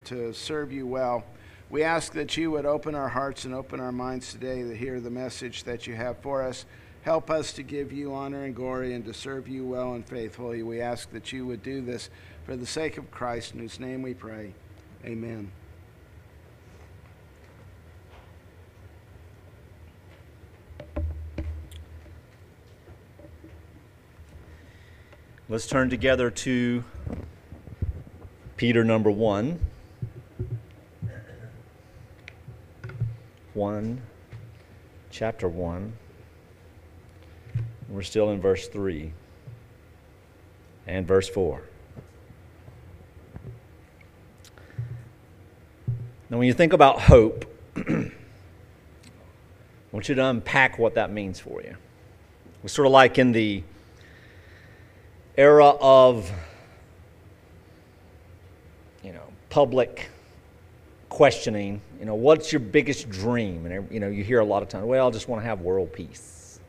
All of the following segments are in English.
to serve you well. We ask that you would open our hearts and open our minds today to hear the message that you have for us. Help us to give you honor and glory and to serve you well and faithfully. We ask that you would do this for the sake of Christ, in whose name we pray. Amen. Let's turn together to Peter number 1. Chapter 1. We're still in verse 3 and verse 4. Now, when you think about hope, I want you to unpack what that means for you. It's sort of like in the era of, public questioning, what's your biggest dream? And, you hear a lot of times, well, I just want to have world peace.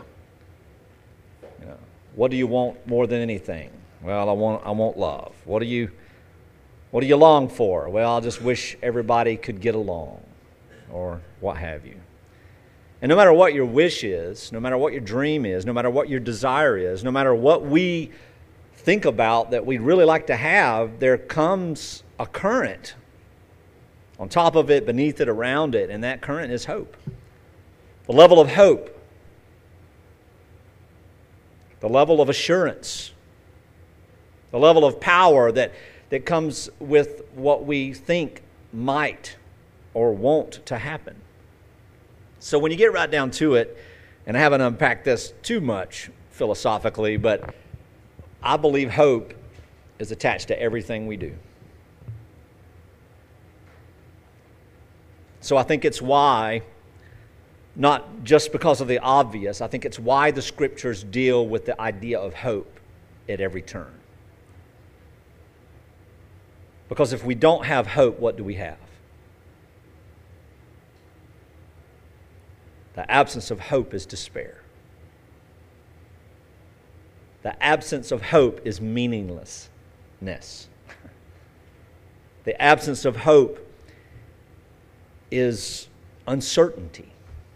What do you want more than anything? Well, I want love. What do you long for? Well, I just wish everybody could get along, or what have you. And no matter what your wish is, no matter what your dream is, no matter what your desire is, no matter what we think about that we'd really like to have, there comes a current on top of it, beneath it, around it, and that current is hope. The level of hope, the level of assurance, the level of power that comes with what we think might or won't to happen. So when you get right down to it, and I haven't unpacked this too much philosophically, but I believe hope is attached to everything we do. So I think it's why, not just because of the obvious, I think it's why the Scriptures deal with the idea of hope at every turn. Because if we don't have hope, what do we have? The absence of hope is despair. The absence of hope is meaninglessness. The absence of hope is uncertainty.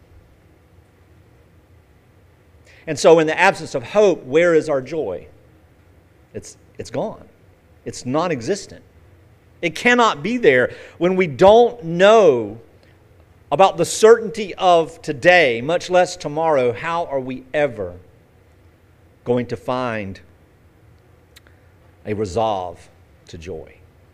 And so in the absence of hope, where is our joy? It's gone. It's non-existent. It cannot be there when we don't know about the certainty of today, much less tomorrow. How are we ever going to find a resolve to joy?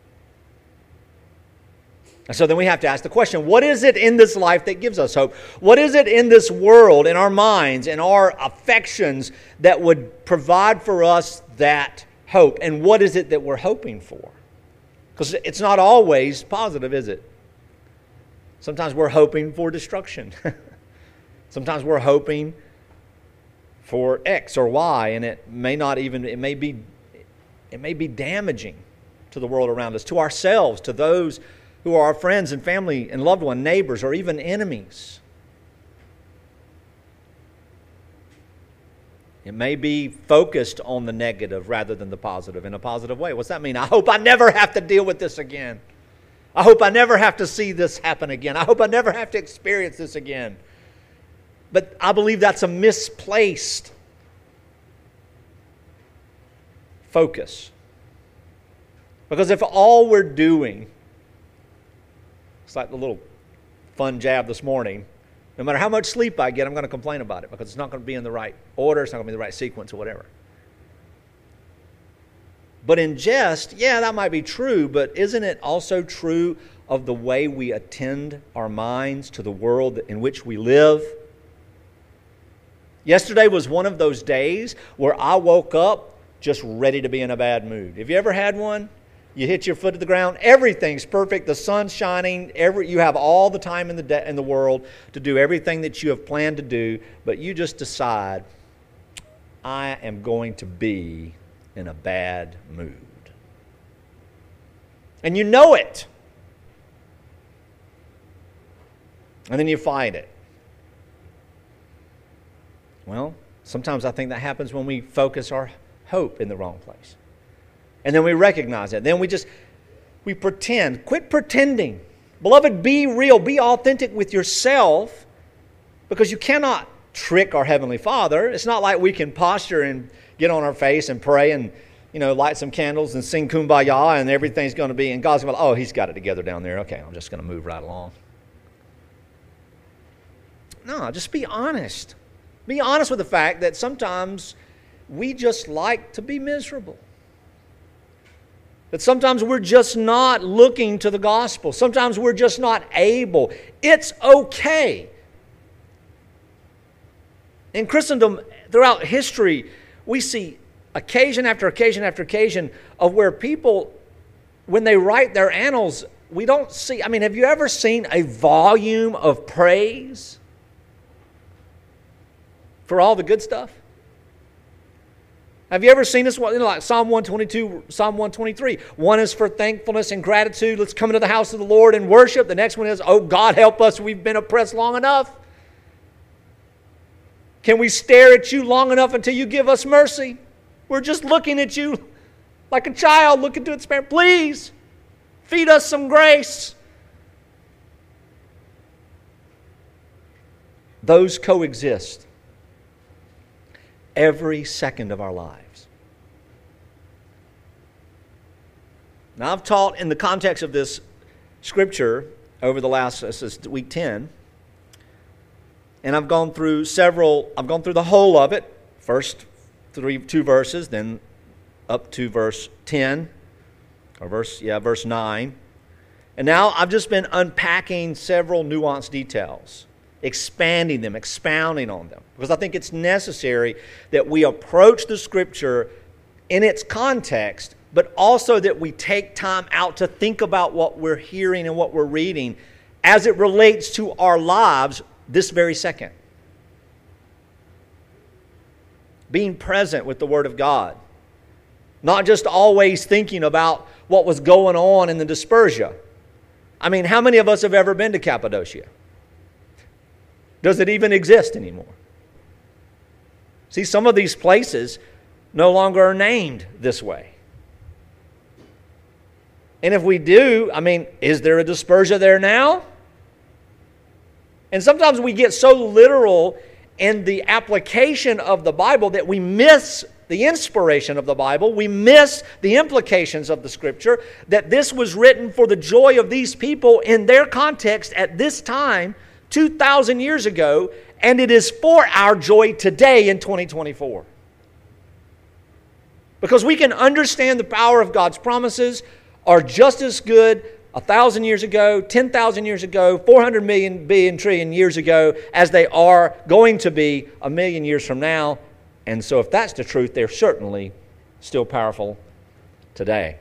And so then we have to ask the question, what is it in this life that gives us hope? What is it in this world, in our minds, in our affections that would provide for us that hope? And what is it that we're hoping for? Because it's not always positive, is it? Sometimes we're hoping for destruction. Sometimes we're hoping for X or Y, and it may be damaging to the world around us, to ourselves, to those who are our friends and family and loved ones, neighbors, or even enemies. It may be focused on the negative rather than the positive in a positive way. What's that mean? I hope I never have to deal with this again. I hope I never have to see this happen again. I hope I never have to experience this again. But I believe that's a misplaced focus. Because if all we're doing, it's like the little fun jab this morning, no matter how much sleep I get, I'm going to complain about it because it's not going to be in the right order, it's not going to be in the right sequence or whatever. But in jest, yeah, that might be true, but isn't it also true of the way we attend our minds to the world in which we live? Yesterday was one of those days where I woke up just ready to be in a bad mood. Have you ever had one? You hit your foot to the ground, everything's perfect, the sun's shining, you have all the time in the world to do everything that you have planned to do, but you just decide, I am going to be in a bad mood. And you know it. And then you fight it. Well, sometimes I think that happens when we focus our hope in the wrong place. And then we recognize it. Then we just we pretend. Quit pretending. Beloved, be real. Be authentic with yourself, because you cannot trick our Heavenly Father. It's not like we can posture and get on our face and pray and, light some candles and sing Kumbaya and everything's going to be, and God's going to, oh, He's got it together down there. Okay, I'm just going to move right along. No, just be honest. Be honest with the fact that sometimes we just like to be miserable. That sometimes we're just not looking to the gospel. Sometimes we're just not able. It's okay. In Christendom, throughout history, we see occasion after occasion after occasion of where people, when they write their annals, we don't see, have you ever seen a volume of praise for all the good stuff? Have you ever seen this? Like Psalm 122, Psalm 123. One is for thankfulness and gratitude. Let's come into the house of the Lord and worship. The next one is, oh God, help us. We've been oppressed long enough. Can we stare at you long enough until you give us mercy? We're just looking at you like a child looking to its parent. Please, feed us some grace. Those coexist every second of our lives. Now, I've taught in the context of this scripture over the last, this is week 10, and I've gone through the whole of it, first two verses, then up to verse 10, or verse 9. And now I've just been unpacking several nuanced details, expanding them, expounding on them, because I think it's necessary that we approach the Scripture in its context, but also that we take time out to think about what we're hearing and what we're reading as it relates to our lives this very second. Being present with the Word of God. Not just always thinking about what was going on in the dispersia. How many of us have ever been to Cappadocia? Does it even exist anymore? See, some of these places no longer are named this way. And if we do, is there a dispersia there now? And sometimes we get so literal in the application of the Bible that we miss the inspiration of the Bible. We miss the implications of the Scripture, that this was written for the joy of these people in their context at this time, 2,000 years ago, and it is for our joy today in 2024. Because we can understand the power of God's promises are just as good 1,000 years ago, 10,000 years ago, 400 million, billion, trillion years ago, as they are going to be 1,000,000 years from now. And so if that's the truth, they're certainly still powerful today.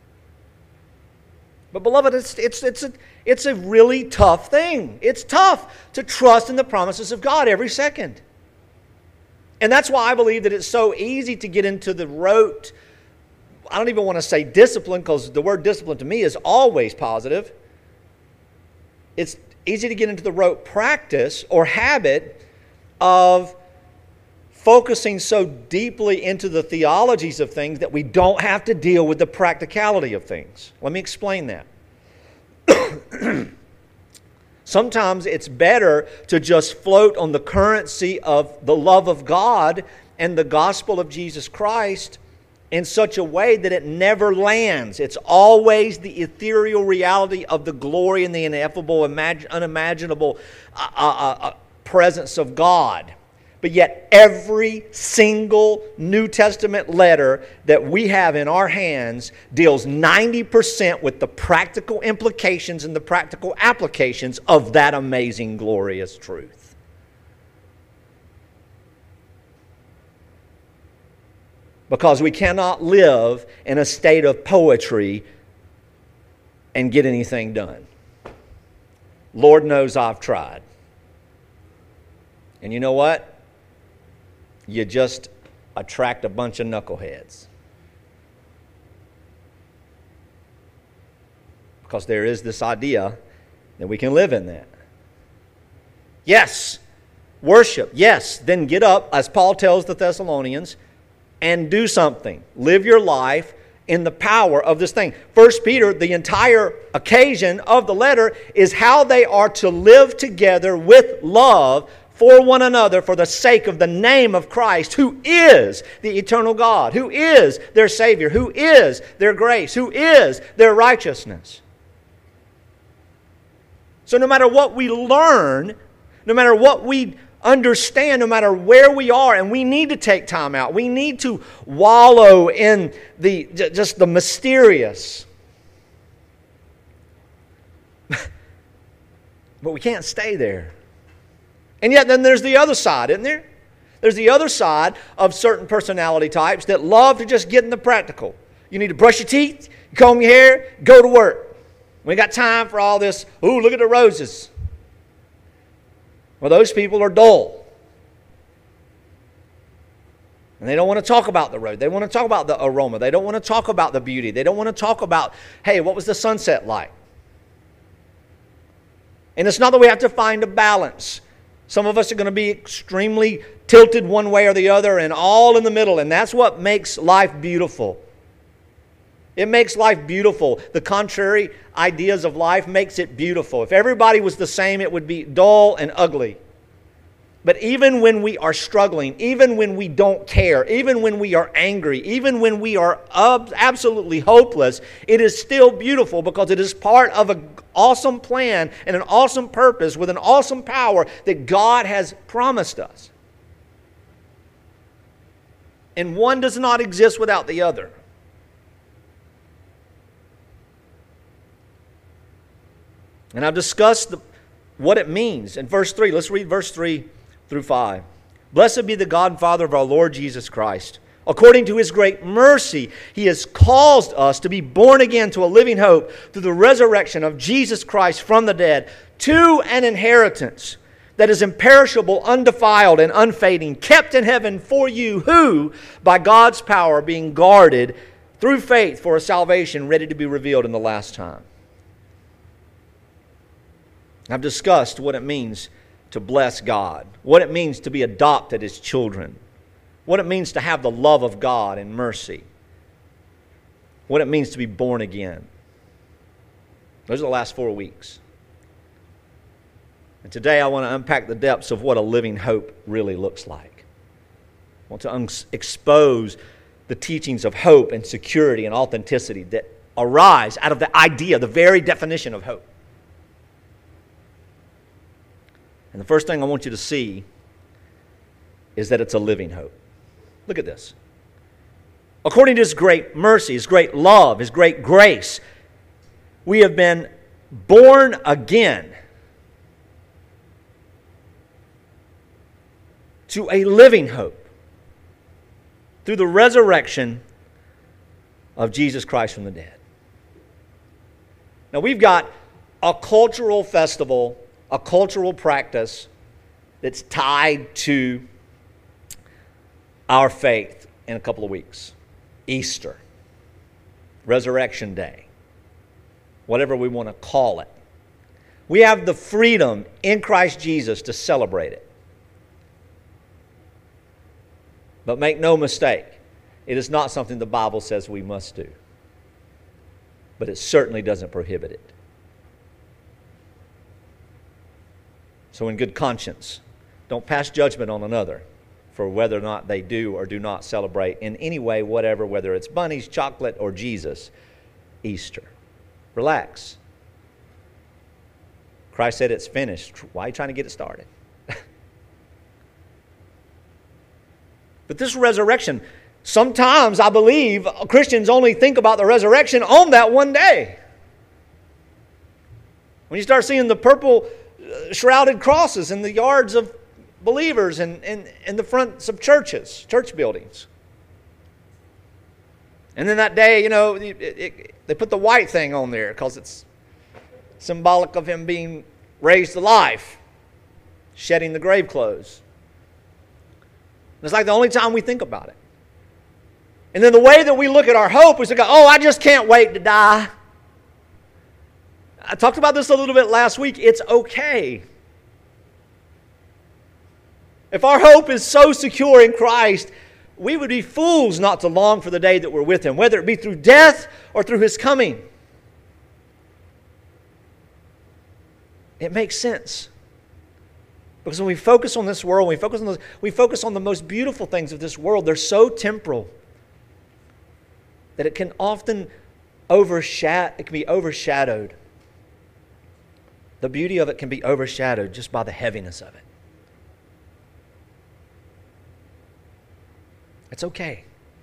But beloved, it's a really tough thing. It's tough to trust in the promises of God every second. And that's why I believe that it's so easy to get into the rote. I don't even want to say discipline, because the word discipline to me is always positive. It's easy to get into the rote practice or habit of focusing so deeply into the theologies of things that we don't have to deal with the practicality of things. Let me explain that. Sometimes it's better to just float on the currency of the love of God and the gospel of Jesus Christ in such a way that it never lands. It's always the ethereal reality of the glory and the ineffable, unimaginable presence of God. But yet every single New Testament letter that we have in our hands deals 90% with the practical implications and the practical applications of that amazing, glorious truth. Because we cannot live in a state of poetry and get anything done. Lord knows I've tried. And you know what? You just attract a bunch of knuckleheads. Because there is this idea that we can live in that. Yes, worship. Yes, then get up, as Paul tells the Thessalonians, and do something. Live your life in the power of this thing. 1 Peter, the entire occasion of the letter, is how they are to live together with love for one another for the sake of the name of Christ, who is the eternal God, who is their Savior, who is their grace, who is their righteousness. So no matter what we learn, no matter what we understand, no matter where we are, and we need to take time out. We need to wallow in just the mysterious. But we can't stay there. And yet then there's the other side, isn't there? There's the other side of certain personality types that love to just get in the practical. You need to brush your teeth, comb your hair, go to work. We ain't got time for all this, ooh, look at the roses. Well, those people are dull. And they don't want to talk about the road. They want to talk about the aroma. They don't want to talk about the beauty. They don't want to talk about, hey, what was the sunset like? And it's not that we have to find a balance. Some of us are going to be extremely tilted one way or the other and all in the middle. And that's what makes life beautiful. It makes life beautiful. The contrary ideas of life makes it beautiful. If everybody was the same, it would be dull and ugly. But even when we are struggling, even when we don't care, even when we are angry, even when we are absolutely hopeless, it is still beautiful because it is part of an awesome plan and an awesome purpose with an awesome power that God has promised us. And one does not exist without the other. And I've discussed what it means in verse 3. Let's read verse 3 through 5. Blessed be the God and Father of our Lord Jesus Christ. According to His great mercy, He has caused us to be born again to a living hope through the resurrection of Jesus Christ from the dead, to an inheritance that is imperishable, undefiled, and unfading, kept in heaven for you, who, by God's power, are being guarded through faith for a salvation ready to be revealed in the last time. I've discussed what it means to bless God, what it means to be adopted as children, what it means to have the love of God and mercy, what it means to be born again. Those are the last 4 weeks. And today I want to unpack the depths of what a living hope really looks like. I want to expose the teachings of hope and security and authenticity that arise out of the idea, the very definition of hope. And the first thing I want you to see is that it's a living hope. Look at this. According to His great mercy, His great love, His great grace, we have been born again to a living hope through the resurrection of Jesus Christ from the dead. Now we've got a cultural festival, a cultural practice that's tied to our faith in a couple of weeks. Easter, Resurrection Day, whatever we want to call it. We have the freedom in Christ Jesus to celebrate it. But make no mistake, it is not something the Bible says we must do. But it certainly doesn't prohibit it. So in good conscience, don't pass judgment on another for whether or not they do or do not celebrate in any way, whatever, whether it's bunnies, chocolate, or Jesus, Easter. Relax. Christ said it's finished. Why are you trying to get it started? But this resurrection, sometimes I believe Christians only think about the resurrection on that one day. When you start seeing the purple shrouded crosses in the yards of believers and in the fronts of churches, church buildings. And then that day, you know, they put the white thing on there because it's symbolic of Him being raised to life, shedding the grave clothes. It's like the only time we think about it. And then the way that we look at our hope is to go, oh, I just can't wait to die. I talked about this a little bit last week. It's okay. If our hope is so secure in Christ, we would be fools not to long for the day that we're with Him, whether it be through death or through His coming. It makes sense. Because when we focus on this world, we focus on the most beautiful things of this world, they're so temporal that it can often be overshadowed. The beauty of it can be overshadowed just by the heaviness of it. It's okay.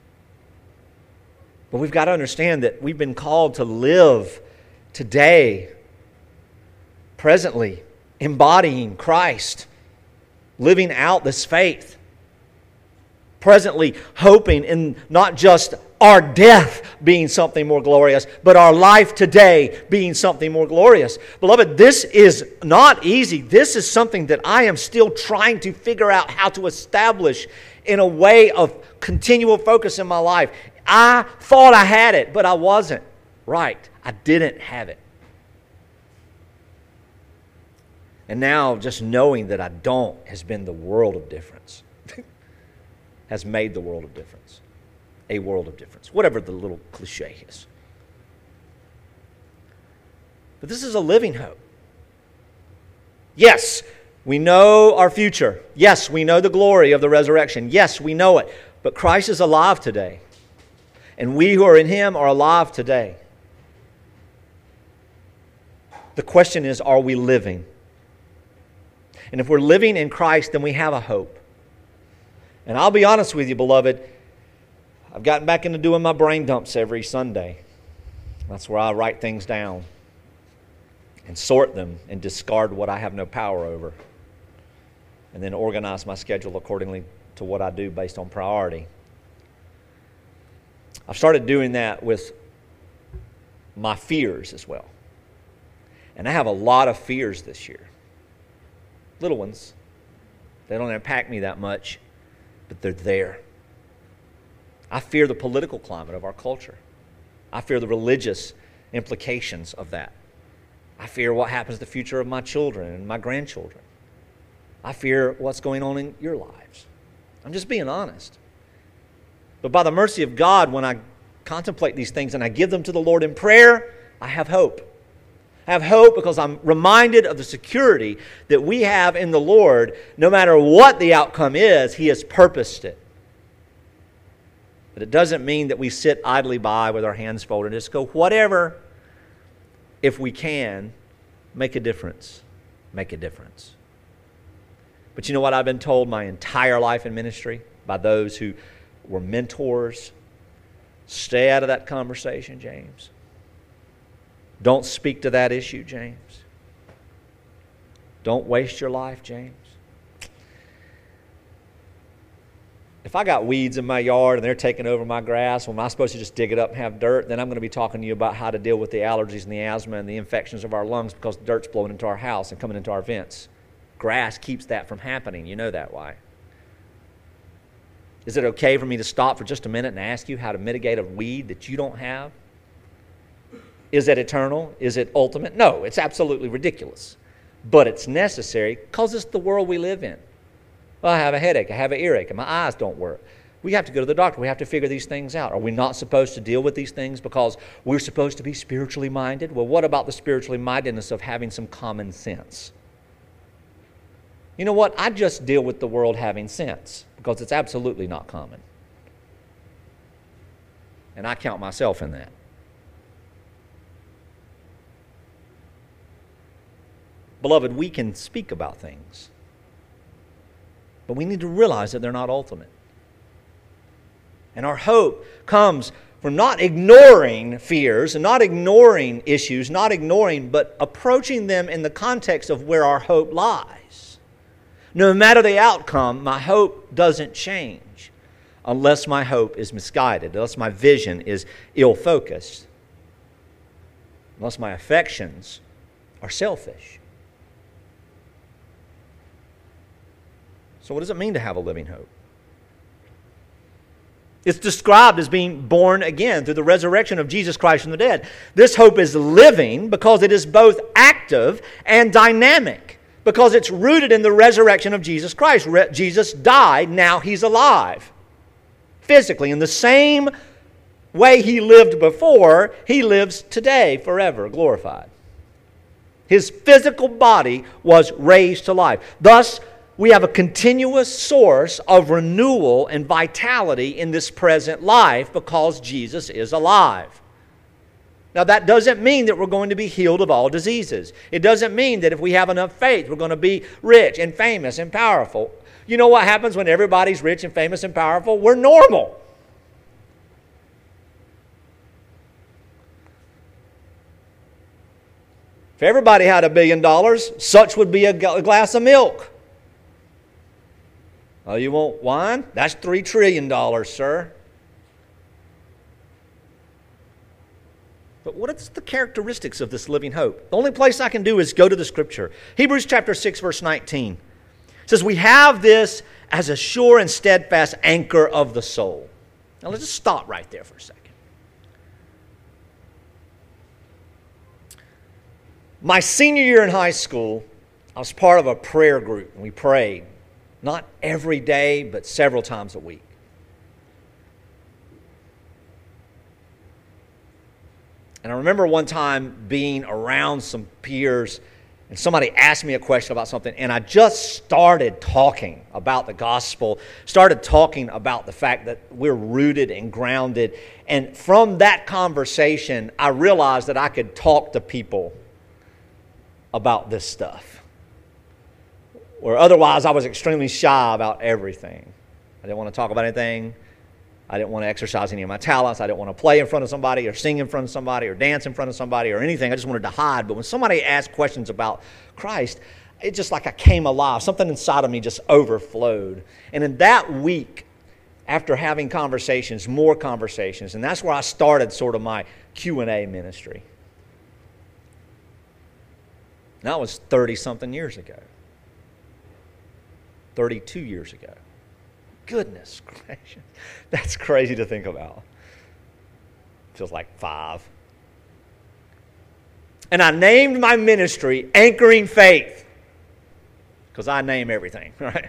But we've got to understand that we've been called to live today, presently, embodying Christ, living out this faith, presently hoping in not just our death being something more glorious, but our life today being something more glorious. Beloved, this is not easy. This is something that I am still trying to figure out how to establish in a way of continual focus in my life. I thought I had it, but I wasn't. Right. I didn't have it. And now just knowing that I don't has been the world of difference. Has made the world of difference. A world of difference. Whatever the little cliche is. But this is a living hope. Yes, we know our future. Yes, we know the glory of the resurrection. Yes, we know it. But Christ is alive today. And we who are in Him are alive today. The question is, are we living? And if we're living in Christ, then we have a hope. And I'll be honest with you, beloved, I've gotten back into doing my brain dumps every Sunday. That's where I write things down and sort them and discard what I have no power over. And then organize my schedule accordingly to what I do based on priority. I've started doing that with my fears as well. And I have a lot of fears this year. Little ones. They don't impact me that much, but they're there. I fear the political climate of our culture. I fear the religious implications of that. I fear what happens to the future of my children and my grandchildren. I fear what's going on in your lives. I'm just being honest. But by the mercy of God, when I contemplate these things and I give them to the Lord in prayer, I have hope. I have hope because I'm reminded of the security that we have in the Lord. No matter what the outcome is, He has purposed it. But it doesn't mean that we sit idly by with our hands folded and just go, whatever. If we can, make a difference. Make a difference. But you know what I've been told my entire life in ministry by those who were mentors? Stay out of that conversation, James. Don't speak to that issue, James. Don't waste your life, James. If I got weeds in my yard and they're taking over my grass, well, am I supposed to just dig it up and have dirt? Then I'm going to be talking to you about how to deal with the allergies and the asthma and the infections of our lungs because dirt's blowing into our house and coming into our vents. Grass keeps that from happening. You know that why. Is it okay for me to stop for just a minute and ask you how to mitigate a weed that you don't have? Is it eternal? Is it ultimate? No, it's absolutely ridiculous. But it's necessary because it's the world we live in. Well, I have a headache, I have an earache, and my eyes don't work. We have to go to the doctor. We have to figure these things out. Are we not supposed to deal with these things because we're supposed to be spiritually minded? Well, what about the spiritually mindedness of having some common sense? You know what? I just deal with the world having sense because it's absolutely not common. And I count myself in that. Beloved, we can speak about things, but we need to realize that they're not ultimate. And our hope comes from not ignoring fears and not ignoring issues, but approaching them in the context of where our hope lies. No matter the outcome, my hope doesn't change unless my hope is misguided, unless my vision is ill-focused, unless my affections are selfish. So what does it mean to have a living hope? It's described as being born again through the resurrection of Jesus Christ from the dead. This hope is living because it is both active and dynamic, because it's rooted in the resurrection of Jesus Christ. Jesus died, now He's alive. physically. In the same way He lived before, He lives today forever, glorified. His physical body was raised to life. Thus, we have a continuous source of renewal and vitality in this present life because Jesus is alive. Now, that doesn't mean that we're going to be healed of all diseases. It doesn't mean that if we have enough faith, we're going to be rich and famous and powerful. You know what happens when everybody's rich and famous and powerful? We're normal. If everybody had $1 billion, such would be a glass of milk. Oh, you want wine? That's $3 trillion, sir. But what is the characteristics of this living hope? The only place I can do is go to the Scripture. Hebrews chapter 6, verse 19. It says, we have this as a sure and steadfast anchor of the soul. Now let's just stop right there for a second. My senior year in high school, I was part of a prayer group, and we prayed. Not every day, but several times a week. And I remember one time being around some peers, and somebody asked me a question about something, and I just started talking about the gospel, started talking about the fact that we're rooted and grounded. And from that conversation, I realized that I could talk to people about this stuff. Or otherwise, I was extremely shy about everything. I didn't want to talk about anything. I didn't want to exercise any of my talents. I didn't want to play in front of somebody or sing in front of somebody or dance in front of somebody or anything. I just wanted to hide. But when somebody asked questions about Christ, it just like I came alive. Something inside of me just overflowed. And in that week, after having conversations, more conversations, and that's where I started sort of my Q&A ministry. That was 30-something years ago. 32 years ago. Goodness gracious. That's crazy to think about. Feels like 5. And I named my ministry Anchoring Faith. Because I name everything, right?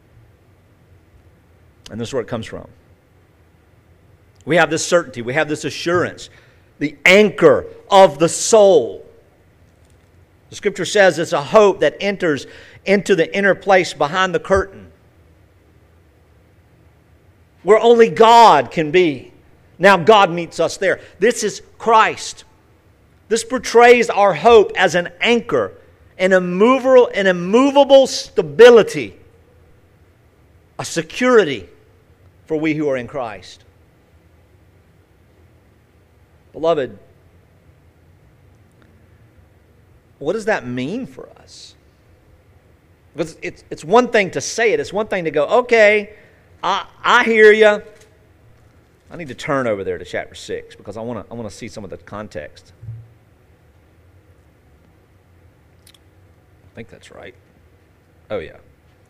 And this is where it comes from. We have this certainty. We have this assurance. The anchor of the soul. The Scripture says it's a hope that enters into the inner place behind the curtain, where only God can be. Now God meets us there. This is Christ. This portrays our hope as an anchor, an immovable stability, a security for we who are in Christ. Beloved, what does that mean for us? Because it's one thing to say it. It's one thing to go, okay, I hear you. I need to turn over there to chapter 6 because I want to see some of the context. I think that's right. Oh, yeah.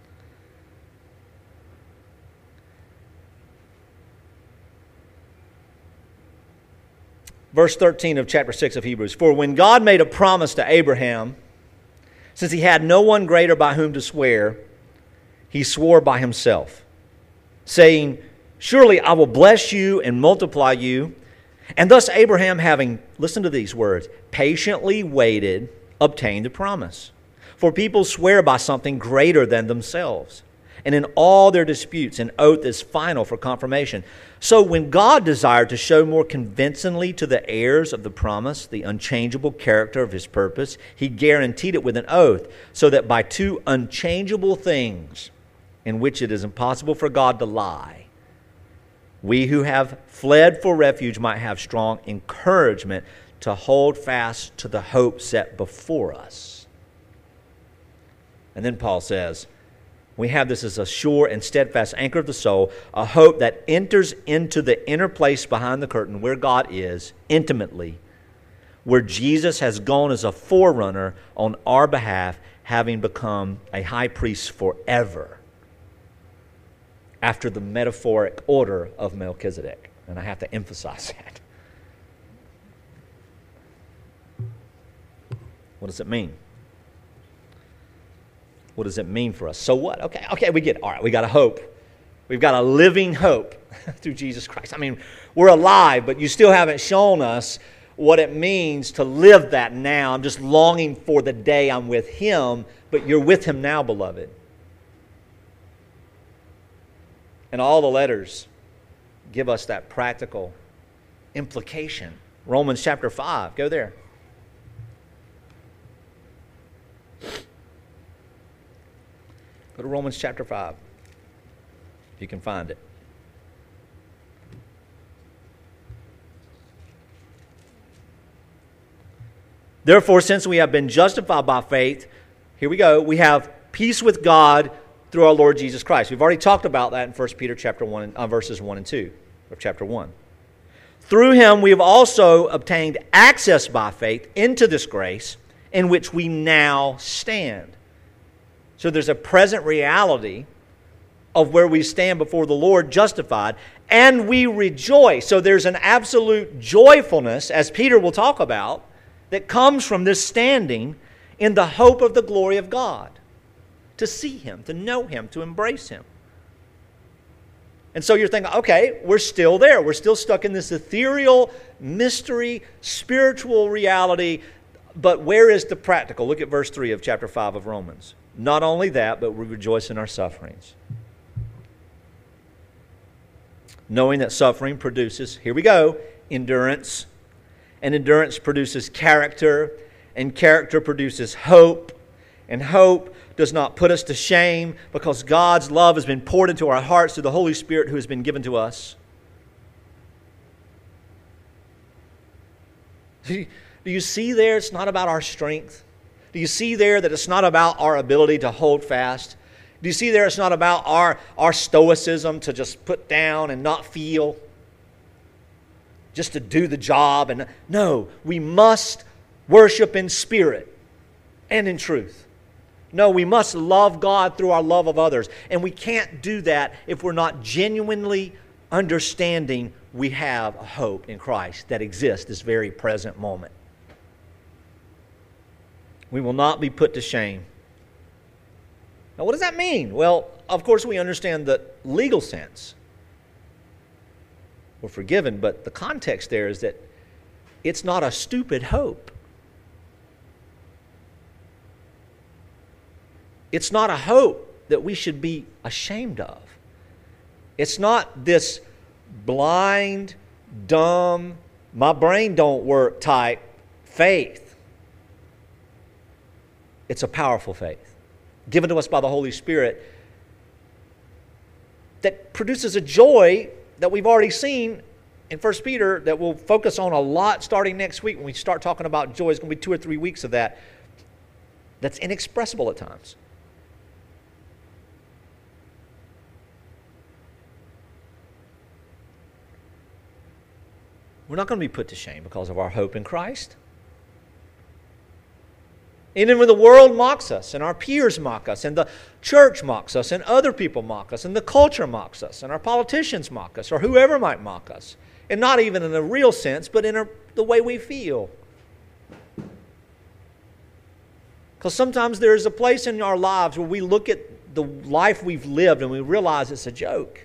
Verse 13 of chapter 6 of Hebrews. For when God made a promise to Abraham, since he had no one greater by whom to swear, he swore by himself, saying, surely I will bless you and multiply you. And thus Abraham, having, listen to these words, patiently waited, obtained the promise. For people swear by something greater than themselves. And in all their disputes, an oath is final for confirmation. So when God desired to show more convincingly to the heirs of the promise the unchangeable character of his purpose, he guaranteed it with an oath, so that by two unchangeable things in which it is impossible for God to lie, we who have fled for refuge might have strong encouragement to hold fast to the hope set before us. And then Paul says, we have this as a sure and steadfast anchor of the soul, a hope that enters into the inner place behind the curtain where God is intimately, where Jesus has gone as a forerunner on our behalf, having become a high priest forever after the metaphoric order of Melchizedek. And I have to emphasize that. What does it mean? What does it mean for us? So what? Okay, we get it. All right, we got a hope. We've got a living hope through Jesus Christ. I mean, we're alive, but you still haven't shown us what it means to live that now. I'm just longing for the day I'm with Him, but you're with Him now, beloved. And all the letters give us that practical implication. Romans chapter 5, go there. Go to Romans chapter 5, if you can find it. Therefore, since we have been justified by faith, here we go, we have peace with God through our Lord Jesus Christ. We've already talked about that in 1 Peter chapter 1, verses 1 and 2 of chapter 1. Through Him we have also obtained access by faith into this grace in which we now stand. So there's a present reality of where we stand before the Lord justified, and we rejoice. So there's an absolute joyfulness, as Peter will talk about, that comes from this standing in the hope of the glory of God. To see Him, to know Him, to embrace Him. And so you're thinking, okay, we're still there. We're still stuck in this ethereal, mystery, spiritual reality. But where is the practical? Look at verse 3 of chapter 5 of Romans. Not only that, but we rejoice in our sufferings. Knowing that suffering produces, here we go, endurance. And endurance produces character. And character produces hope. And hope does not put us to shame because God's love has been poured into our hearts through the Holy Spirit who has been given to us. Do you see there it's not about our strength? Do you see there that it's not about our ability to hold fast? Do you see there it's not about our stoicism to just put down and not feel? Just to do the job? And no, we must worship in spirit and in truth. No, we must love God through our love of others. And we can't do that if we're not genuinely understanding we have a hope in Christ that exists this very present moment. We will not be put to shame. Now, what does that mean? Well, of course, we understand the legal sense. We're forgiven, but the context there is that it's not a stupid hope. It's not a hope that we should be ashamed of. It's not this blind, dumb, my brain don't work type faith. It's a powerful faith given to us by the Holy Spirit that produces a joy that we've already seen in 1 Peter that we'll focus on a lot starting next week when we start talking about joy. It's going to be 2 or 3 weeks of that. That's inexpressible at times. We're not going to be put to shame because of our hope in Christ. Even when the world mocks us, and our peers mock us, and the church mocks us, and other people mock us, and the culture mocks us, and our politicians mock us, or whoever might mock us, and not even in a real sense, but in the way we feel. Because sometimes there is a place in our lives where we look at the life we've lived and we realize it's a joke.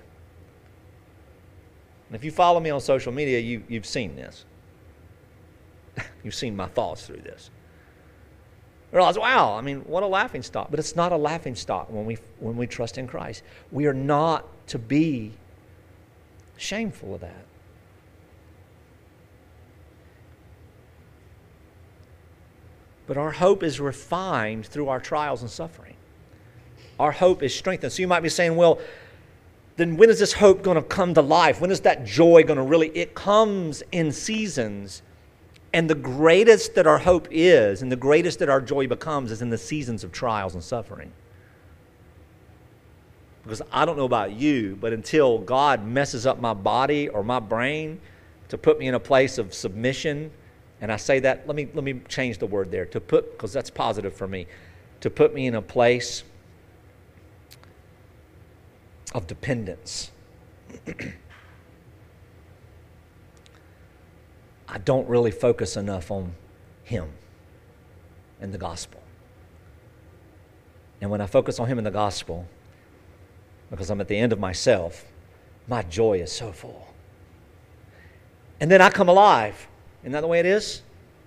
And if you follow me on social media, you've seen this. You've seen my thoughts through this. You realize, wow, I mean, what a laughing stock. But it's not a laughing stock when we trust in Christ. We are not to be shameful of that. But our hope is refined through our trials and suffering. Our hope is strengthened. So you might be saying, well, then when is this hope going to come to life? When is that joy going to really? It comes in seasons. And the greatest that our hope is and the greatest that our joy becomes is in the seasons of trials and suffering. Because I don't know about you, but until God messes up my body or my brain to put me in a place of submission, and I say that, let me change the word there, because that's positive for me, to put me in a place of dependence. I don't really focus enough on Him and the gospel. And when I focus on Him and the gospel, because I'm at the end of myself, my joy is so full. And then I come alive. Isn't that the way it is?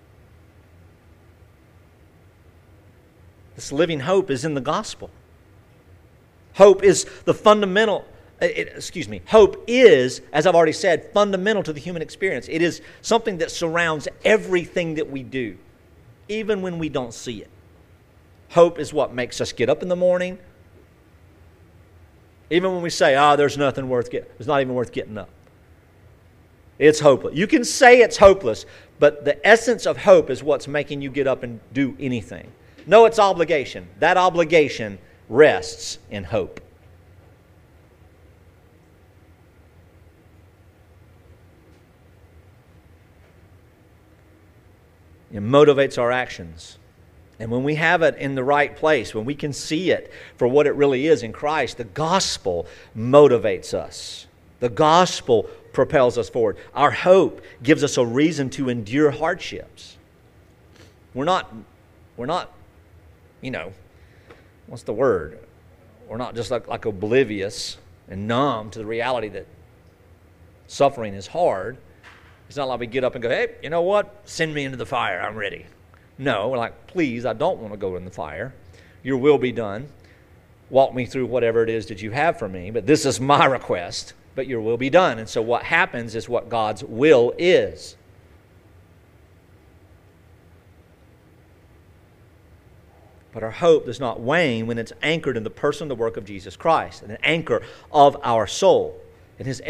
This living hope is in the gospel. Hope is the fundamental, hope is, as I've already said, fundamental to the human experience. It is something that surrounds everything that we do, even when we don't see it. Hope is what makes us get up in the morning. Even when we say, there's nothing worth getting, it's not even worth getting up. It's hopeless. You can say it's hopeless, but the essence of hope is what's making you get up and do anything. No, it's obligation. That obligation rests in hope. It motivates our actions. And when we have it in the right place, when we can see it for what it really is in Christ, the gospel motivates us. The gospel propels us forward. Our hope gives us a reason to endure hardships. We're not, what's the word? We're not just like oblivious and numb to the reality that suffering is hard. It's not like we get up and go, hey, you know what? Send me into the fire. I'm ready. No, we're like, please, I don't want to go in the fire. Your will be done. Walk me through whatever it is that you have for me. But this is my request, but your will be done. And so what happens is what God's will is. But our hope does not wane when it's anchored in the person and the work of Jesus Christ, an anchor of our soul. And His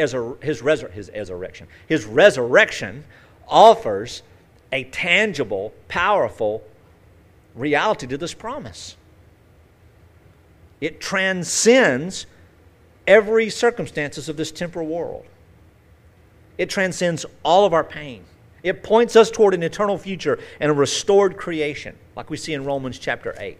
resurrection offers a tangible, powerful reality to this promise. It transcends every circumstances of this temporal world. It transcends all of our pain. It points us toward an eternal future and a restored creation, like we see in Romans chapter 8.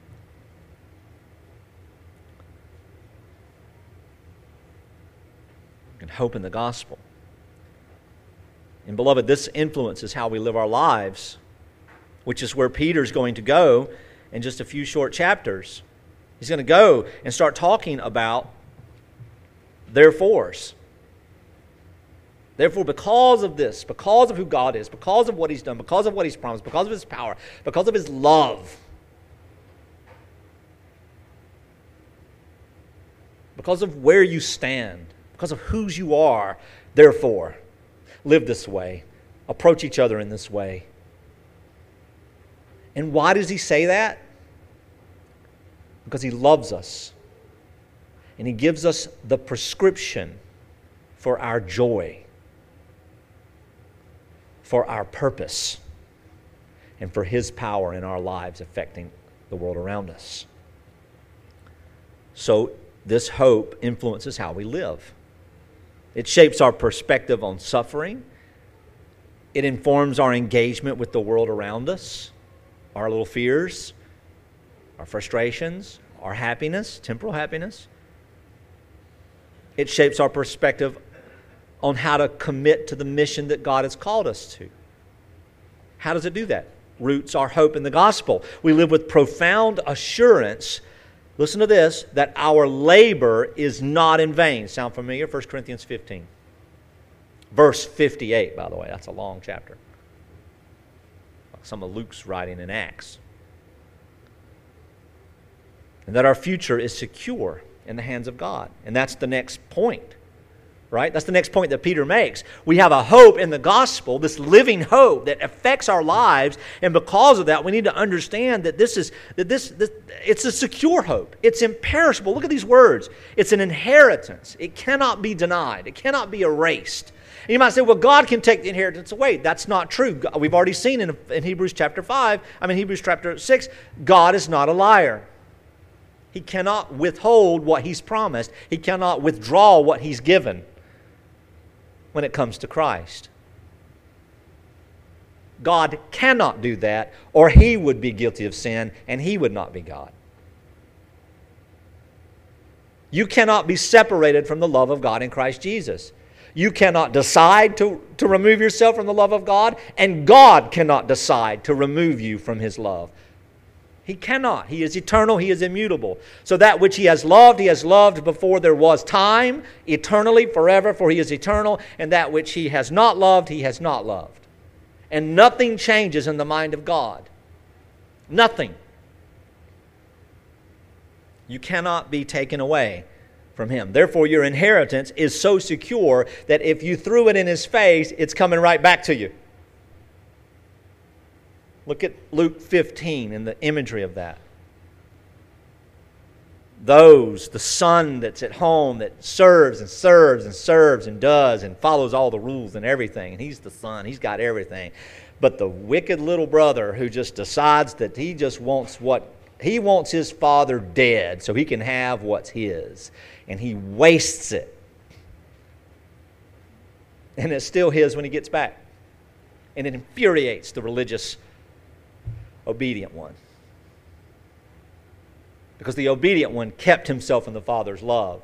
We can hope in the gospel. And beloved, this influences how we live our lives, which is where Peter's going to go in just a few short chapters. He's going to go and start talking about therefores. Therefore, because of this, because of who God is, because of what He's done, because of what He's promised, because of His power, because of His love, because of where you stand, because of whose you are, therefore, live this way. Approach each other in this way. And why does He say that? Because He loves us. And He gives us the prescription for our joy, for our purpose, and for His power in our lives affecting the world around us. So this hope influences how we live. It shapes our perspective on suffering. It informs our engagement with the world around us, our little fears, our frustrations, our happiness, temporal happiness. It shapes our perspective on how to commit to the mission that God has called us to. How does it do that? Roots our hope in the gospel. We live with profound assurance, listen to this, that our labor is not in vain. Sound familiar? 1 Corinthians 15. Verse 58, by the way. That's a long chapter. Like some of Luke's writing in Acts. And that our future is secure in the hands of God. And that's the next point. Right? That's the next point that Peter makes. We have a hope in the gospel, this living hope that affects our lives, and because of that, we need to understand that this it's a secure hope. It's imperishable. Look at these words. It's an inheritance. It cannot be denied. It cannot be erased. And you might say, well, God can take the inheritance away. That's not true. We've already seen in Hebrews chapter 6, God is not a liar. He cannot withhold what He's promised. He cannot withdraw what He's given when it comes to Christ. God cannot do that, or He would be guilty of sin, and He would not be God. You cannot be separated from the love of God in Christ Jesus. You cannot decide to remove yourself from the love of God, and God cannot decide to remove you from His love. He cannot. He is eternal. He is immutable. So that which He has loved before there was time, eternally, forever, for He is eternal. And that which He has not loved, He has not loved. And nothing changes in the mind of God. Nothing. You cannot be taken away from Him. Therefore, your inheritance is so secure that if you threw it in His face, it's coming right back to you. Look at Luke 15 and the imagery of that. The son that's at home that serves and serves and serves and does and follows all the rules and everything. And he's the son. He's got everything. But the wicked little brother who just decides that he just wants he wants his father dead so he can have what's his. And he wastes it. And it's still his when he gets back. And it infuriates the religious obedient one. Because the obedient one kept himself in the Father's love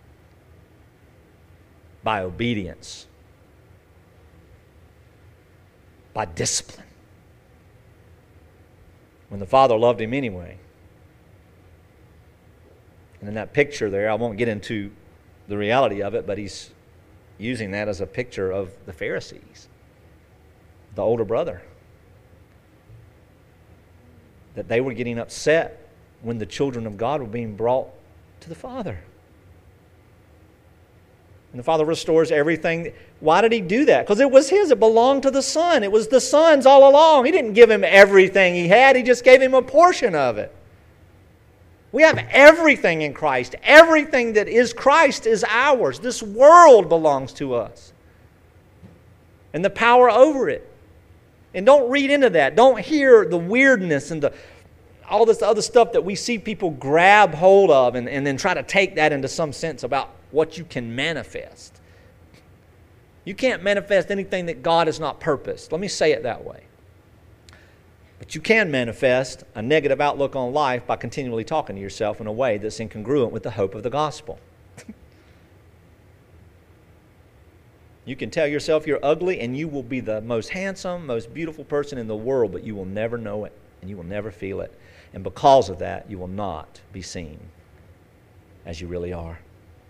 by obedience, by discipline. When the Father loved him anyway. And in that picture there, I won't get into the reality of it, but he's using that as a picture of the Pharisees, the older brother. That they were getting upset when the children of God were being brought to the Father. And the Father restores everything. Why did He do that? Because it was His. It belonged to the Son. It was the Son's all along. He didn't give him everything he had. He just gave him a portion of it. We have everything in Christ. Everything that is Christ is ours. This world belongs to us. And the power over it. And don't read into that. Don't hear the weirdness and all this other stuff that we see people grab hold of and then try to take that into some sense about what you can manifest. You can't manifest anything that God has not purposed. Let me say it that way. But you can manifest a negative outlook on life by continually talking to yourself in a way that's incongruent with the hope of the gospel. You can tell yourself you're ugly and you will be the most handsome, most beautiful person in the world, but you will never know it and you will never feel it. And because of that, you will not be seen as you really are.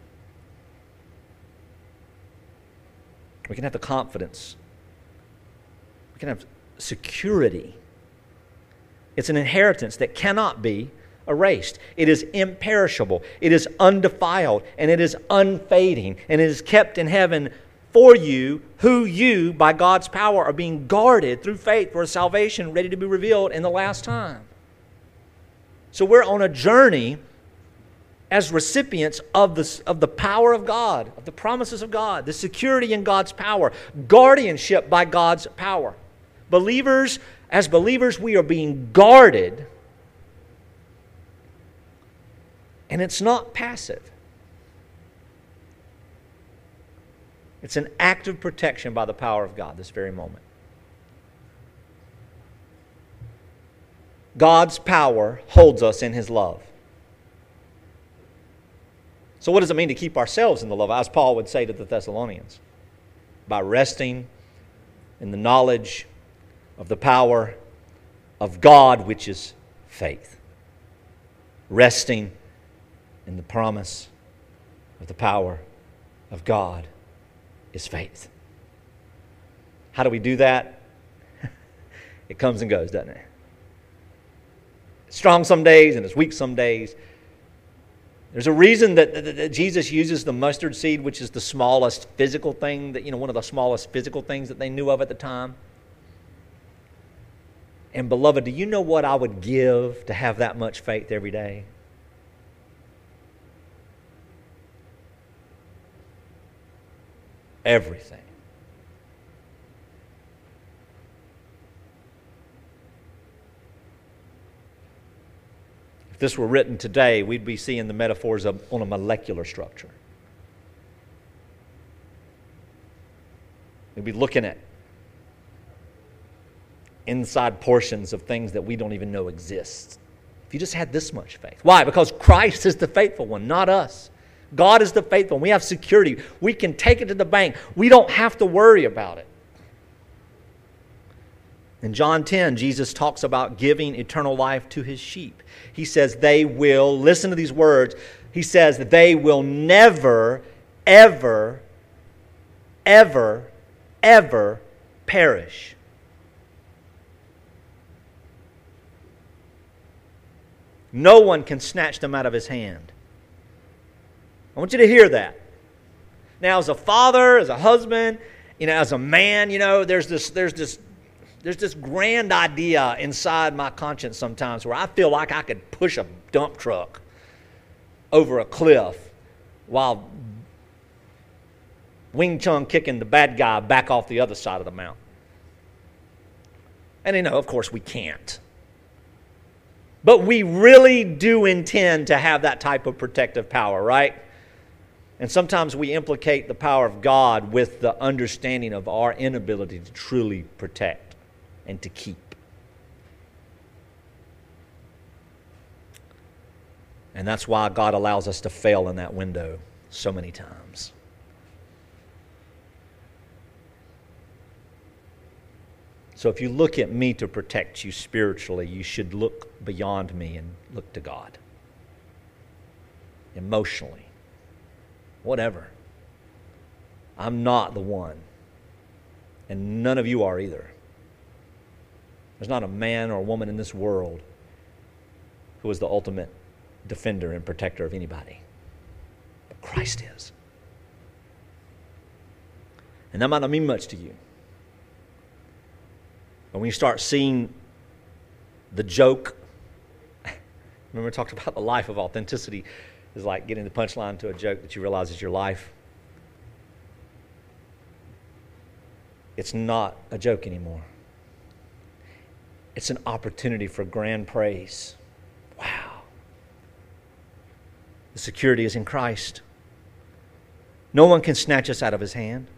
We can have the confidence. We can have security. It's an inheritance that cannot be erased. It is imperishable. It is undefiled. And it is unfading. And it is kept in heaven for you, who you, by God's power, are being guarded through faith for a salvation ready to be revealed in the last time. So we're on a journey as recipients of the power of God, of the promises of God, the security in God's power, guardianship by God's power. As believers, we are being guarded, and it's not passive. It's an active protection by the power of God this very moment. God's power holds us in His love. So what does it mean to keep ourselves in the love? As Paul would say to the Thessalonians, by resting in the knowledge of the power of God, which is faith. Resting in the promise of the power of God is faith. How do we do that? It comes and goes, doesn't it? It's strong some days and it's weak some days. There's a reason that Jesus uses the mustard seed, which is the smallest physical thing, one of the smallest physical things that they knew of at the time. And beloved, do you know what I would give to have that much faith every day? Everything. If this were written today, we'd be seeing the metaphors on a molecular structure. We'd be looking at inside portions of things that we don't even know exist. If you just had this much faith. Why? Because Christ is the faithful one, not us. God is the faithful one. We have security. We can take it to the bank. We don't have to worry about it. In John 10, Jesus talks about giving eternal life to his sheep. He says they will, listen to these words, he says that they will never, ever, ever, ever perish. No one can snatch them out of his hand. I want you to hear that. Now, as a father, as a husband, as a man, there's this grand idea inside my conscience sometimes where I feel like I could push a dump truck over a cliff while Wing Chun kicking the bad guy back off the other side of the mountain. And of course we can't. But we really do intend to have that type of protective power, right? And sometimes we implicate the power of God with the understanding of our inability to truly protect and to keep. And that's why God allows us to fail in that window so many times. So if you look at me to protect you spiritually, you should look beyond me and look to God. Emotionally. Whatever. I'm not the one. And none of you are either. There's not a man or a woman in this world who is the ultimate defender and protector of anybody. But Christ is. And that might not mean much to you. But when you start seeing the joke, remember we talked about the life of authenticity is like getting the punchline to a joke that you realize is your life. It's not a joke anymore. It's an opportunity for grand praise. Wow. The security is in Christ. No one can snatch us out of his hand.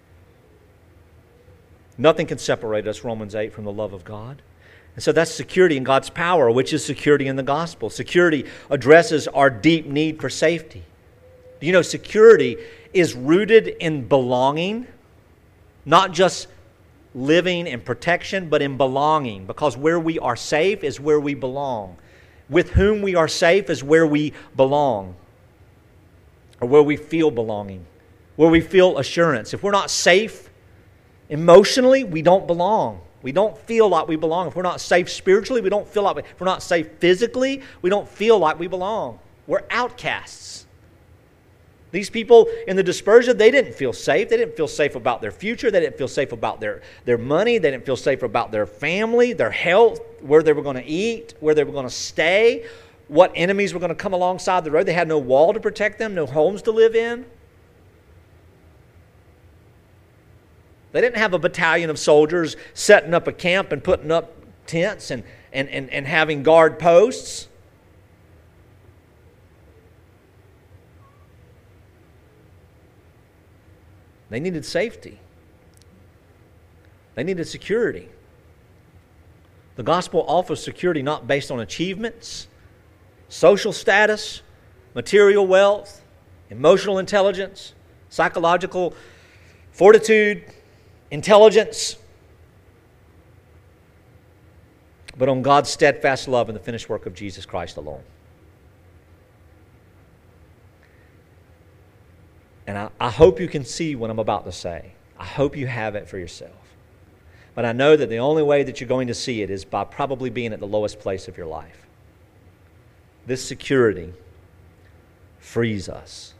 Nothing can separate us, Romans 8, from the love of God. And so that's security in God's power, which is security in the gospel. Security addresses our deep need for safety. Do you know security is rooted in belonging, not just living in protection, but in belonging, because where we are safe is where we belong. With whom we are safe is where we belong, or where we feel belonging, where we feel assurance. If we're not safe emotionally, we don't belong. We don't feel like we belong. If we're not safe spiritually, we don't feel like if we're not safe physically, we don't feel like we belong. We're outcasts. These people in the dispersion, they didn't feel safe. They didn't feel safe about their future. They didn't feel safe about their money. They didn't feel safe about their family, their health, where they were going to eat, where they were going to stay, what enemies were going to come alongside the road. They had no wall to protect them, no homes to live in. They didn't have a battalion of soldiers setting up a camp and putting up tents and having guard posts. They needed safety. They needed security. The gospel offers security not based on achievements, social status, material wealth, emotional intelligence, psychological fortitude, intelligence, but on God's steadfast love and the finished work of Jesus Christ alone. And I hope you can see what I'm about to say. I hope you have it for yourself. But I know that the only way that you're going to see it is by probably being at the lowest place of your life. This security frees us.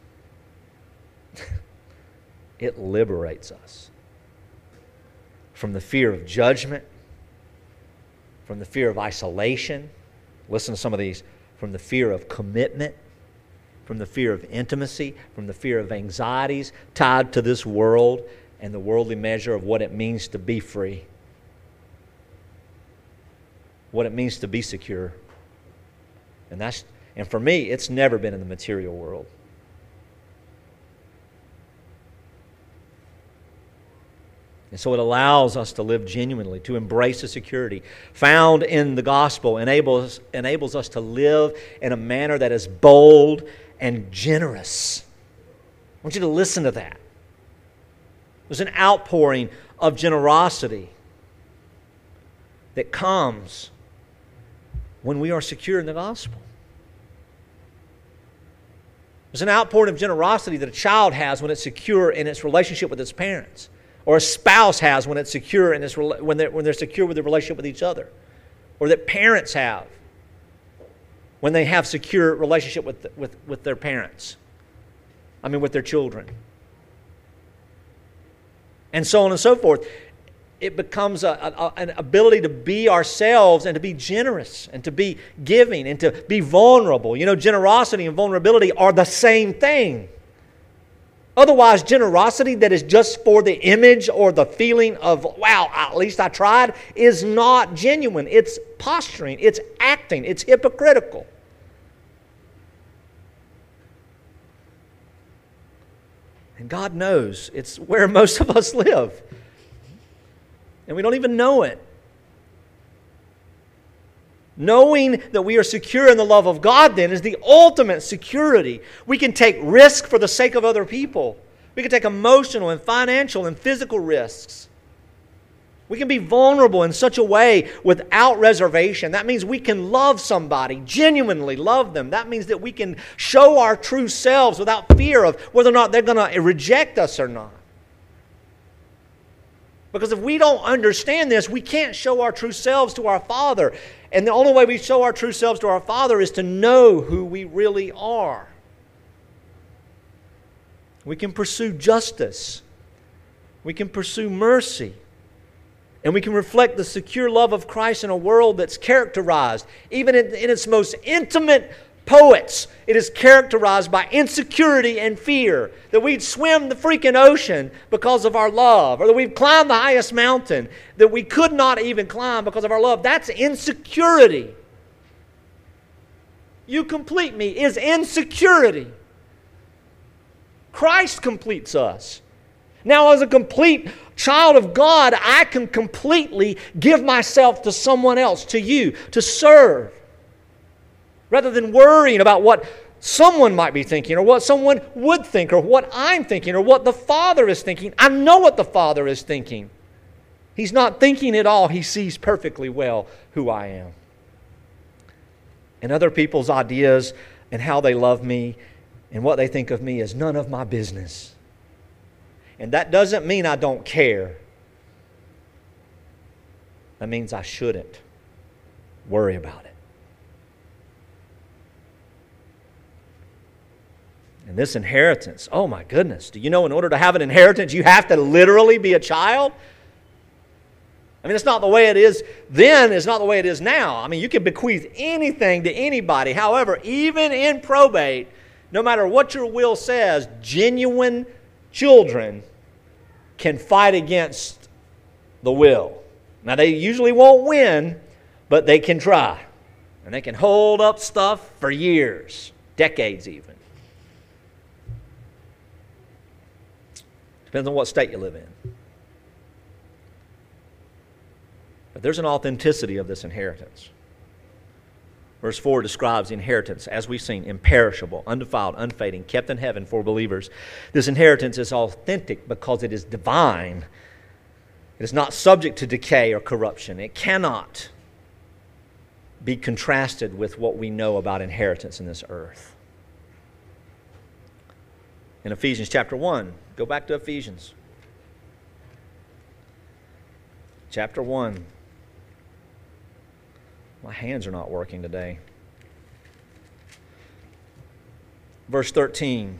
It liberates us from the fear of judgment, from the fear of isolation. Listen to some of these. From the fear of commitment, from the fear of intimacy, from the fear of anxieties tied to this world and the worldly measure of what it means to be free, what it means to be secure. And for me, it's never been in the material world. And so it allows us to live genuinely, to embrace a security found in the gospel, enables us to live in a manner that is bold and generous. I want you to listen to that. There's an outpouring of generosity. that comes when we are secure in the gospel. There's an outpouring of generosity that a child has when it's secure in its relationship with its parents, or a spouse has when it's secure in when they're secure with their relationship with each other, or that parents have when they have secure relationship with their parents. With their children. And so on and so forth. It becomes an ability to be ourselves and to be generous and to be giving and to be vulnerable. Generosity and vulnerability are the same thing. Otherwise, generosity that is just for the image or the feeling of, wow, at least I tried, is not genuine. It's posturing, it's acting, it's hypocritical. And God knows it's where most of us live. And we don't even know it. Knowing that we are secure in the love of God then is the ultimate security. We can take risk for the sake of other people. We can take emotional and financial and physical risks. We can be vulnerable in such a way without reservation. That means we can love somebody, genuinely love them. That means that we can show our true selves without fear of whether or not they're going to reject us or not. Because if we don't understand this, we can't show our true selves to our Father. And the only way we show our true selves to our Father is to know who we really are. We can pursue justice. We can pursue mercy. And we can reflect the secure love of Christ in a world that's characterized, even in its most intimate poets, it is characterized by insecurity and fear. That we'd swim the freaking ocean because of our love, or that we'd climb the highest mountain that we could not even climb because of our love. That's insecurity. You complete me is insecurity. Christ completes us. Now, as a complete child of God, I can completely give myself to someone else, to you, to serve. Rather than worrying about what someone might be thinking, or what someone would think, or what I'm thinking, or what the Father is thinking. I know what the Father is thinking. He's not thinking at all. He sees perfectly well who I am. And other people's ideas and how they love me and what they think of me is none of my business. And that doesn't mean I don't care. That means I shouldn't worry about it. And this inheritance, oh my goodness. Do you know in order to have an inheritance, you have to literally be a child? It's not the way it is then, it's not the way it is now. You can bequeath anything to anybody. However, even in probate, no matter what your will says, genuine children can fight against the will. Now, they usually won't win, but they can try. And they can hold up stuff for years, decades even. Depends on what state you live in. But there's an authenticity of this inheritance. Verse 4 describes the inheritance, as we've seen, imperishable, undefiled, unfading, kept in heaven for believers. This inheritance is authentic because it is divine. It is not subject to decay or corruption. It cannot be contrasted with what we know about inheritance in this earth. In Ephesians chapter 1, go back to Ephesians. Chapter 1. My hands are not working today. Verse 13.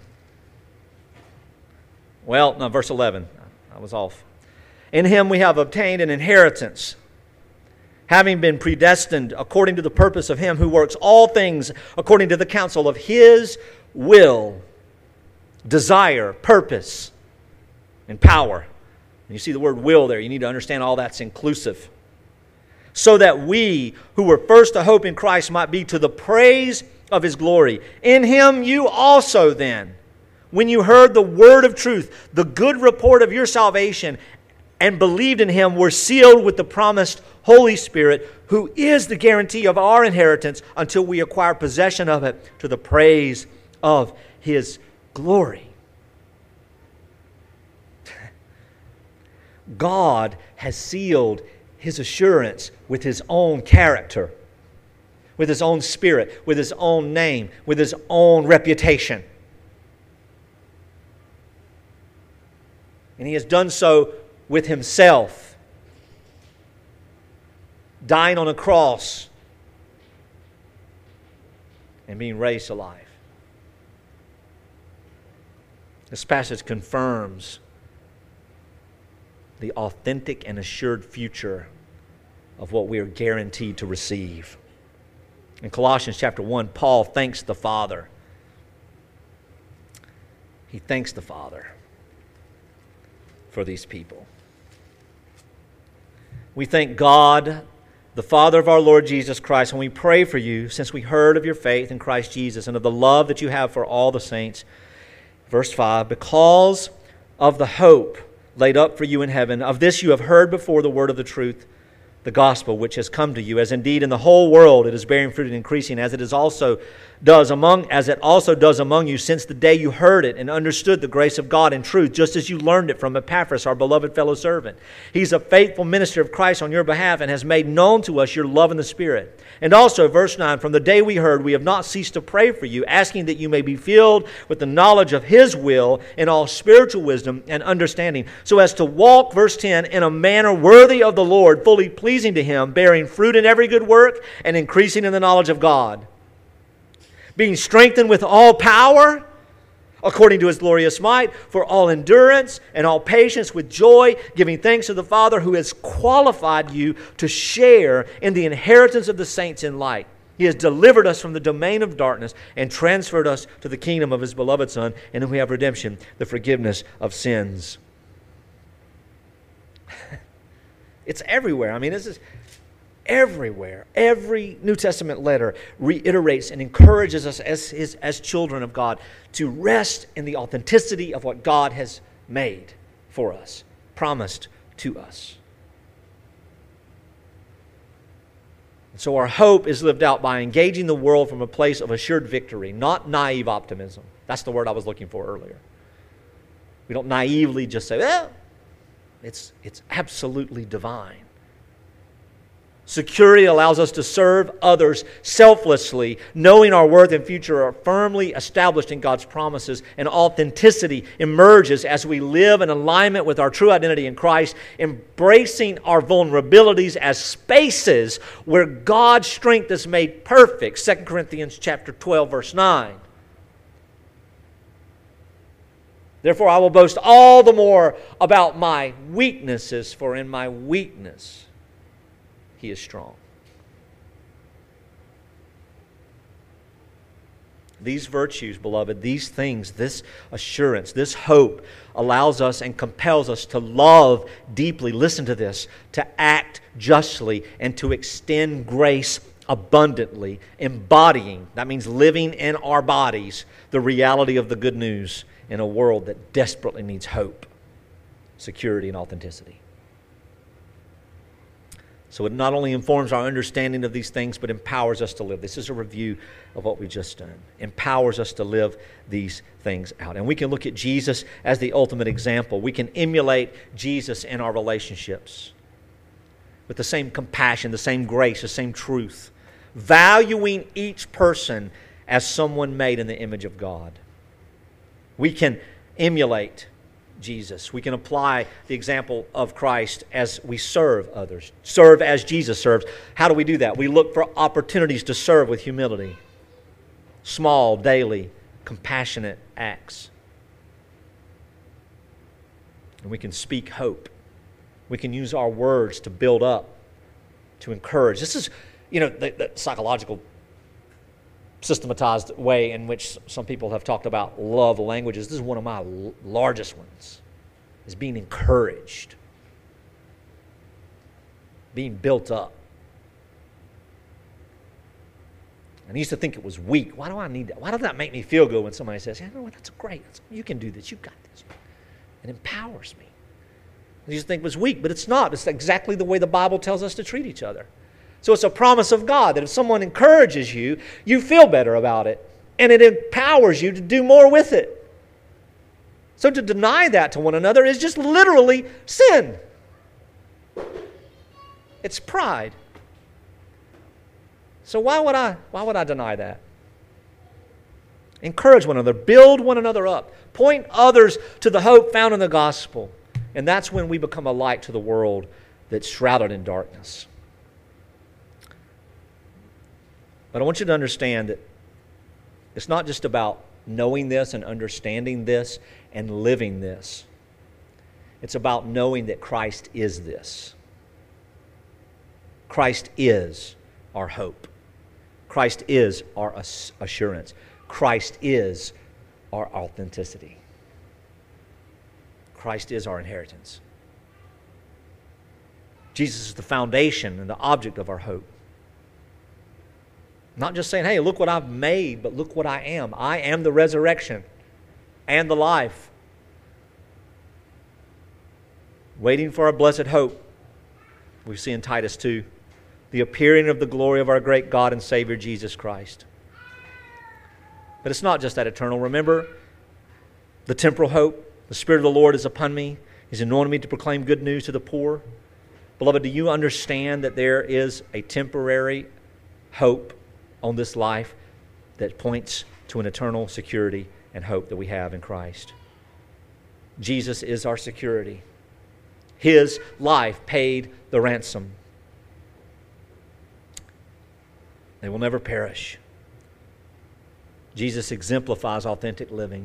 Well, no, verse 11. I was off. In Him we have obtained an inheritance, having been predestined according to the purpose of Him who works all things according to the counsel of His will, desire, purpose, and power. And you see the word will there. You need to understand all that's inclusive. So that we, who were first to hope in Christ, might be to the praise of His glory. In Him you also then, when you heard the word of truth, the good report of your salvation, and believed in Him, were sealed with the promised Holy Spirit, who is the guarantee of our inheritance until we acquire possession of it to the praise of His glory. God has sealed His assurance with His own character, with His own Spirit, with His own name, with His own reputation. And He has done so with Himself, dying on a cross and being raised to life. This passage confirms the authentic and assured future of what we are guaranteed to receive. In Colossians chapter 1, Paul thanks the Father. He thanks the Father for these people. We thank God, the Father of our Lord Jesus Christ, and we pray for you since we heard of your faith in Christ Jesus and of the love that you have for all the saints. Verse 5, because of the hope laid up for you in heaven, of this you have heard before the word of the truth, the gospel which has come to you, as indeed in the whole world it is bearing fruit and increasing, as it also does among you, since the day you heard it and understood the grace of God in truth, just as you learned it from Epaphras, our beloved fellow servant. He's a faithful minister of Christ on your behalf and has made known to us your love in the Spirit. And also, verse 9, from the day we heard, we have not ceased to pray for you, asking that you may be filled with the knowledge of His will in all spiritual wisdom and understanding, so as to walk, verse 10, in a manner worthy of the Lord, fully pleasing to Him, bearing fruit in every good work and increasing in the knowledge of God, being strengthened with all power according to His glorious might, for all endurance and all patience with joy, giving thanks to the Father who has qualified you to share in the inheritance of the saints in light. He has delivered us from the domain of darkness and transferred us to the kingdom of His beloved Son, in whom we have redemption, the forgiveness of sins. It's everywhere. I mean, this is everywhere. Every New Testament letter reiterates and encourages us as children of God to rest in the authenticity of what God has made for us, promised to us. So our hope is lived out by engaging the world from a place of assured victory, not naive optimism. That's the word I was looking for earlier. We don't naively just say, well, it's absolutely divine. Security allows us to serve others selflessly, knowing our worth and future are firmly established in God's promises, and authenticity emerges as we live in alignment with our true identity in Christ, embracing our vulnerabilities as spaces where God's strength is made perfect. 2 Corinthians chapter 12, verse 9. Therefore, I will boast all the more about my weaknesses, for in my weakness He is strong. These virtues, beloved, these things, this assurance, this hope allows us and compels us to love deeply, listen to this, to act justly, and to extend grace abundantly, embodying, that means living in our bodies, the reality of the good news in a world that desperately needs hope, security, and authenticity. So it not only informs our understanding of these things, but empowers us to live. This is a review of what we've just done. Empowers us to live these things out. And we can look at Jesus as the ultimate example. We can emulate Jesus in our relationships with the same compassion, the same grace, the same truth, valuing each person as someone made in the image of God. We can emulate Jesus. We can apply the example of Christ as we serve others. Serve as Jesus serves. How do we do that? We look for opportunities to serve with humility. Small, daily, compassionate acts. And we can speak hope. We can use our words to build up, to encourage. This is, the psychological systematized way in which some people have talked about love languages. This is one of my largest ones, is being encouraged, being built up. And I used to think it was weak. Why do I need that? Why does that make me feel good when somebody says, "You know what, that's great. You can do this. You've got this." It empowers me. I used to think it was weak, but it's not. It's exactly the way the Bible tells us to treat each other. So it's a promise of God that if someone encourages you, you feel better about it. And it empowers you to do more with it. So to deny that to one another is just literally sin. It's pride. So why would I deny that? Encourage one another. Build one another up. Point others to the hope found in the gospel. And that's when we become a light to the world that's shrouded in darkness. But I want you to understand that it's not just about knowing this and understanding this and living this. It's about knowing that Christ is this. Christ is our hope. Christ is our assurance. Christ is our authenticity. Christ is our inheritance. Jesus is the foundation and the object of our hope. Not just saying, hey, look what I've made, but look what I am. I am the resurrection and the life. Waiting for our blessed hope. We see in Titus 2, the appearing of the glory of our great God and Savior Jesus Christ. But it's not just that eternal. Remember the temporal hope. The Spirit of the Lord is upon me. He's anointed me to proclaim good news to the poor. Beloved, do you understand that there is a temporary hope on this life that points to an eternal security and hope that we have in Christ? Jesus is our security. His life paid the ransom. They will never perish. Jesus exemplifies authentic living.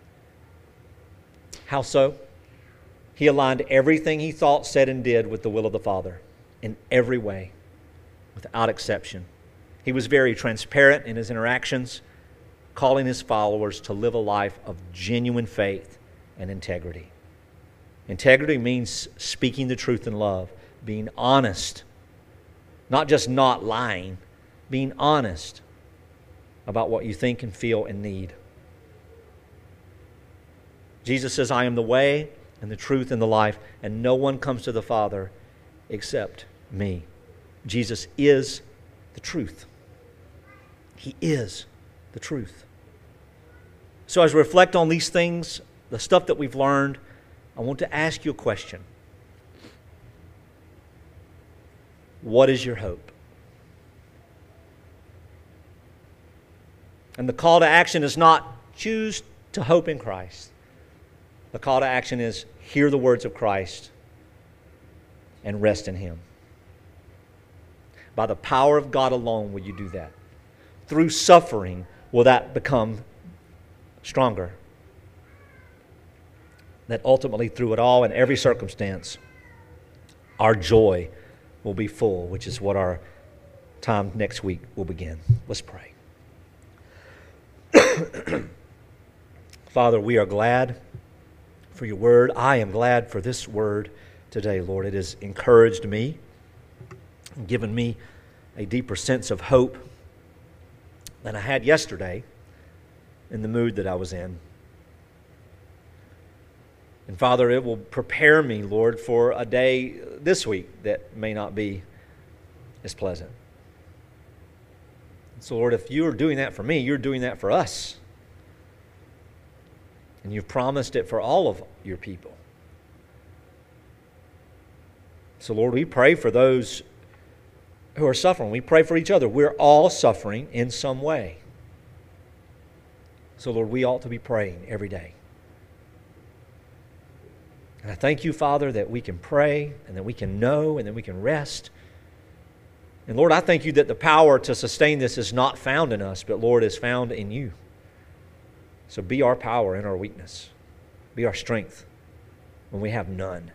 How so? He aligned everything he thought, said, and did with the will of the Father in every way, without exception. He was very transparent in his interactions, calling his followers to live a life of genuine faith and integrity. Integrity means speaking the truth in love, being honest, not just not lying, being honest about what you think and feel and need. Jesus says, I am the way and the truth and the life, and no one comes to the Father except me. Jesus is the truth. He is the truth. So as we reflect on these things, the stuff that we've learned, I want to ask you a question. What is your hope? And the call to action is not choose to hope in Christ. The call to action is hear the words of Christ and rest in Him. By the power of God alone will you do that. Through suffering will that become stronger. That ultimately through it all, in every circumstance, our joy will be full, which is what our time next week will begin. Let's pray. Father, we are glad for your word. I am glad for this word today, Lord. It has encouraged me and given me a deeper sense of hope than I had yesterday in the mood that I was in. And Father, it will prepare me, Lord, for a day this week that may not be as pleasant. So, Lord, if you are doing that for me, you're doing that for us. And you've promised it for all of your people. So, Lord, we pray for those who are suffering. We pray for each other. We're all suffering in some way. So, Lord, we ought to be praying every day. And I thank you, Father, that we can pray and that we can know and that we can rest. And Lord, I thank you that the power to sustain this is not found in us, but Lord, is found in you. So be our power in our weakness. Be our strength when we have none.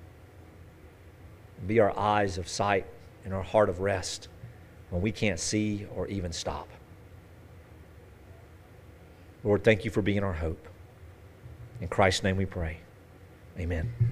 Be our eyes of sight and our heart of rest when we can't see or even stop. Lord, thank you for being our hope. In Christ's name we pray. Amen.